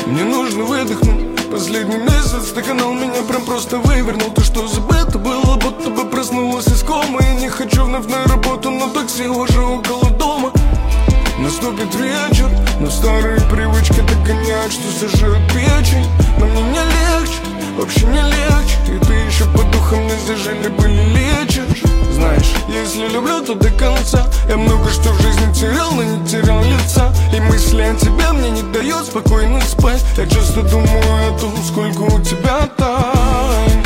Мне нужно выдохнуть. Последний месяц ты канал меня прям просто вывернул. То, что забыто было, будто бы проснулась из комы. Я не хочу вновь на работу, но такси уже около дома. Наступит вечер, но старые привычки догоняют, что сожрет печень. Но мне не легче, вообще не легче. И ты еще по духам не зажили были лечишь. Знаешь, если люблю, то до конца. Я много что в жизни терял, но не терял лица. И мысли о тебе мне не дает спокойно спать. Я часто думаю о том, сколько у тебя тайн.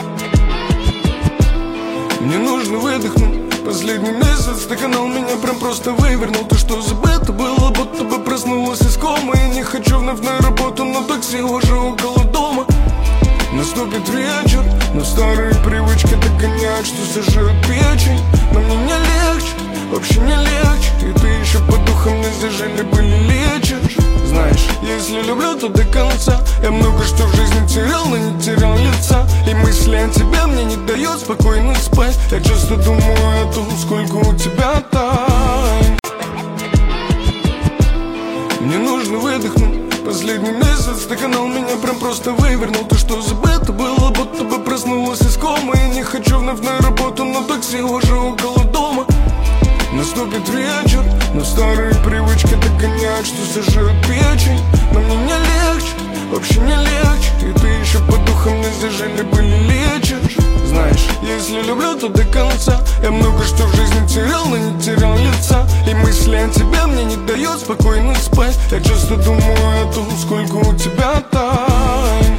Мне нужно выдохнуть. Последний месяц ты канал меня прям просто вывернул. То, что забыто было, будто бы проснулась из комы. Я не хочу вновь на работу, но такси уже около дома. Наступит вечер, но старые привычки догоняют, что сожрет печень. Но мне не легче, вообще не легче. И ты еще по духам не зажили были лечишь. Знаешь, если люблю, то до конца. Я много что в жизни терял, но не терял лица. И мысли о тебе мне не дает спокойно спать. Я часто думаю о том, сколько у тебя тайн. Мне нужно выдохнуть. Последний месяц ты канал меня прям просто вывернул. То, что забыто было, будто бы проснулась из комы. Я не хочу вновь на работу, но такси уже около дома. Наступит вечер, но старые привычки догоняют, что сожрет печень. Но мне не легче, вообще не легче. И ты еще по духам не зажили были лечишь. Знаешь, если люблю, то до конца. Я много что в жизни терял, но не терял лица. И мысли о тебе мне не дает спокойно спать. Я часто думаю о том, сколько у тебя там.